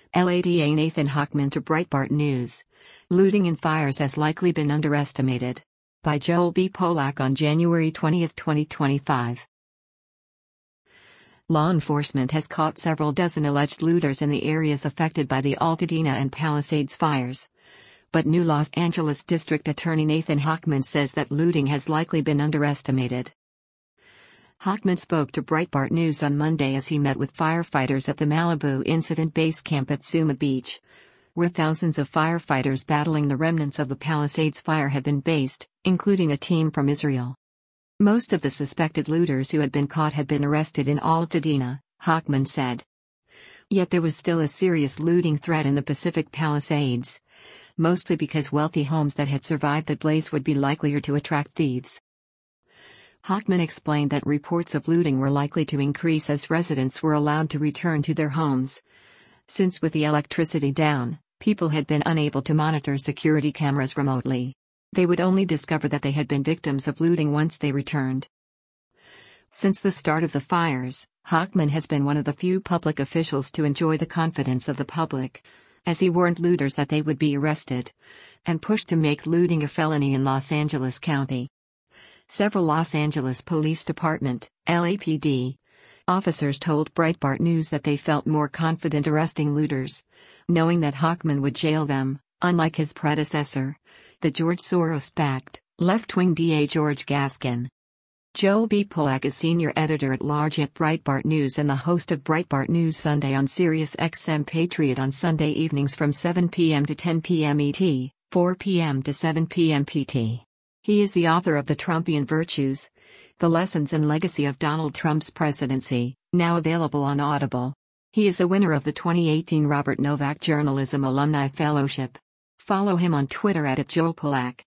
LADA Nathan Hochman to Breitbart News. Looting and fires has likely been underestimated. By Joel B. Polak on January 20, 2025. Law enforcement has caught several dozen alleged looters in the areas affected by the Altadena and Palisades fires. But new Los Angeles District Attorney Nathan Hochman says that looting has likely been underestimated. Hochman spoke to Breitbart News on Monday as he met with firefighters at the Malibu Incident Base Camp at Zuma Beach, where thousands of firefighters battling the remnants of the Palisades fire have been based, including a team from Israel. Most of the suspected looters who had been caught had been arrested in Altadena, Hochman said. Yet there was still a serious looting threat in the Pacific Palisades, mostly because wealthy homes that had survived the blaze would be likelier to attract thieves. Hochman explained that reports of looting were likely to increase as residents were allowed to return to their homes. Since with the electricity down, people had been unable to monitor security cameras remotely. They would only discover that they had been victims of looting once they returned. Since the start of the fires, Hochman has been one of the few public officials to enjoy the confidence of the public, as he warned looters that they would be arrested, and pushed to make looting a felony in Los Angeles County. Several Los Angeles Police Department, LAPD, officers told Breitbart News that they felt more confident arresting looters, knowing that Hochman would jail them, unlike his predecessor, the George Soros-backed, left-wing DA George Gascon. Joel B. Polak is senior editor-at-large at Breitbart News and the host of Breitbart News Sunday on Sirius XM Patriot on Sunday evenings from 7 p.m. to 10 p.m. ET, 4 p.m. to 7 p.m. PT. He is the author of The Trumpian Virtues: The Lessons and Legacy of Donald Trump's Presidency, now available on Audible. He is a winner of the 2018 Robert Novak Journalism Alumni Fellowship. Follow him on Twitter @JoelPolak.